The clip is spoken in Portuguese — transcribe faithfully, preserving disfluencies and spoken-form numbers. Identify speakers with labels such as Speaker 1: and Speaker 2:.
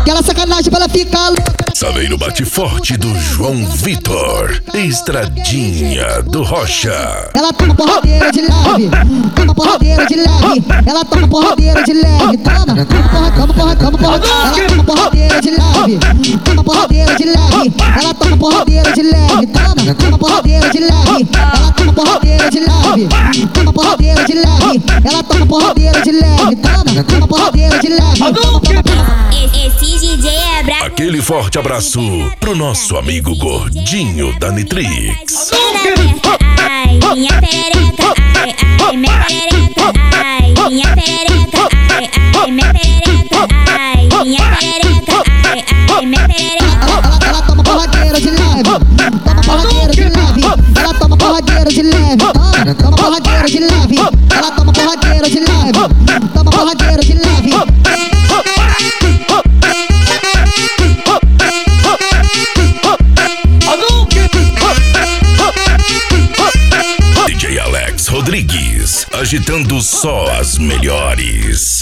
Speaker 1: aquela sacanagem pra ela ficar louca.
Speaker 2: Saveiro bate forte do João Vitor, Estradinha do Rocha.
Speaker 1: Ela toma porradeira de leve, toma porradeira de leve. Ela toma porradeira de leve, toma, toma porra, toma porra, toma porra. Ela toma porradeira de leve, toma porradeira de leve. Ela toma porradeira de leve, toma, toma porradeira de leve. Ela toma porradeira de leve, toma porradeira de leve. Ela toma porradeira de leve, toma, toma porradeira de leve.
Speaker 3: Esse D J é brabo.
Speaker 2: Aquele forte abraço pro nosso amigo gordinho da Nitrix.
Speaker 3: Ai, minha perereca, ai, ai, minha perereca, ai, minha perereca, ai, ai, minha perereca, ai, minha perereca, ai, ai, minha perereca.
Speaker 1: Ela, ela toma porradeira de leve, toma porradeira de leve. Ela toma porradeira de leve, toma, toma porradeira de leve. Ela toma porradeira de leve, toma porradeira de leve.
Speaker 2: D J Alex Rodrigues, agitando só as melhores.